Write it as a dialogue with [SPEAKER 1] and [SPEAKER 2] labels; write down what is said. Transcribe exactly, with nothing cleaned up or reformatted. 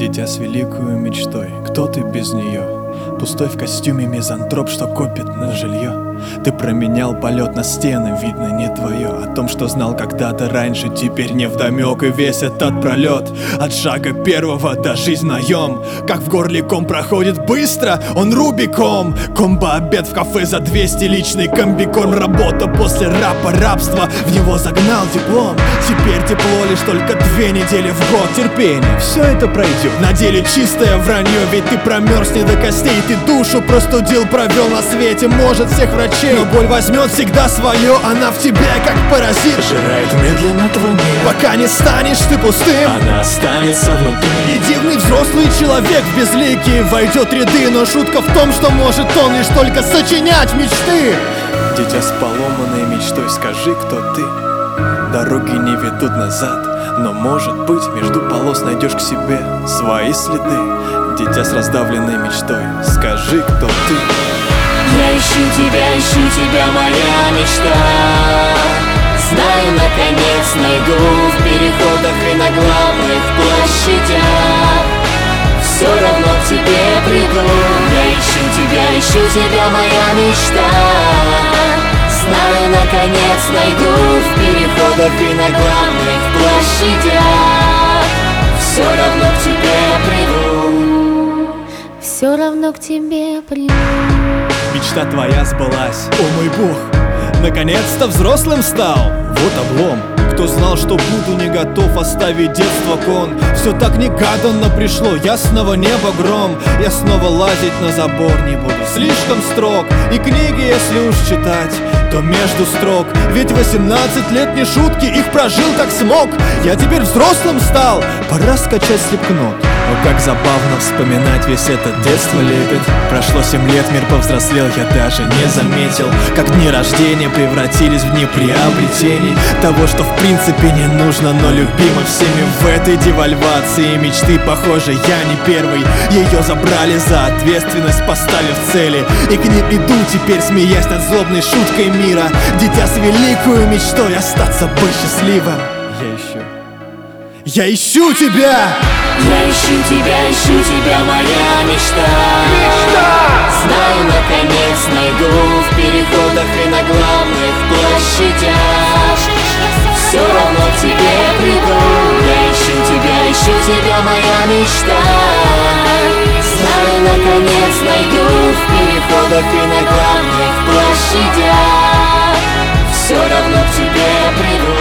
[SPEAKER 1] Дитя с великою мечтой, кто ты без нее? Пустой в костюме мизантроп, что копит на жилье. Ты променял полет на стены, видно не твое. О том, что знал когда-то раньше, теперь невдомек. И весь этот пролет от шага первого до жизнь наем. Как в горле ком проходит быстро, он рубиком. Комбо-обед в кафе за двести, личный комбикорм. Работа после рапа, рабство, в него загнал диплом. Теперь тепло лишь только две недели в год. Терпение, все это пройдет. На деле чистое вранье, ведь ты промерз не до костей. Ты душу простудил, провел на свете, может всех врачей. Но боль возьмет всегда свое, она в тебе как паразит.
[SPEAKER 2] Пожирает медленно твой мир,
[SPEAKER 1] пока не станешь ты пустым.
[SPEAKER 2] она останется внутри.
[SPEAKER 1] И дивный взрослый человек в безликие войдет в ряды. Но шутка в том, что может он лишь только сочинять мечты. Дитя с поломанной мечтой, скажи, кто ты? Дороги не ведут назад, но может быть между полос найдешь к себе свои следы. Дитя с раздавленной мечтой, скажи, кто ты?
[SPEAKER 3] Я ищу тебя, ищу тебя, моя мечта. Знаю, наконец найду в переходах и на главных площадях. Все равно к тебе приду. Я ищу тебя, ищу тебя, моя мечта. Знаю, наконец найду в переходах и на главных площадях. Все равно к тебе приду.
[SPEAKER 4] Все равно к тебе приду.
[SPEAKER 1] Мечта твоя сбылась, о мой бог, наконец-то взрослым стал. Вот облом, кто знал, что буду не готов оставить детство кон. Все так негаданно пришло, ясного неба гром. Я снова лазить на забор не буду, слишком строг. И книги, если уж читать, то между строк. Ведь восемнадцать лет не шутки, их прожил как смог. Я теперь взрослым стал, пора скачать слепкнот. Но как забавно вспоминать весь этот детство лепет. Прошло семь лет, мир повзрослел, я даже не заметил, как дни рождения превратились в дни приобретений того, что в принципе не нужно, но любимо всеми в этой девальвации мечты. Похоже, я не первый, ее забрали за ответственность, поставив цели. И к ним иду теперь, смеясь над злобной шуткой мира. Дитя с великою мечтой остаться быть счастливым. Я ищу, я ищу тебя!
[SPEAKER 3] Я ищу тебя, ищу тебя, моя мечта.
[SPEAKER 1] Мечта!
[SPEAKER 3] Знаю, наконец найду в переходах и на главных площадях. Все равно к тебе приду. Я ищу тебя, ищу тебя, моя мечта. Знаю, наконец найду в переходах и на главных площадях. Все равно к тебе приду.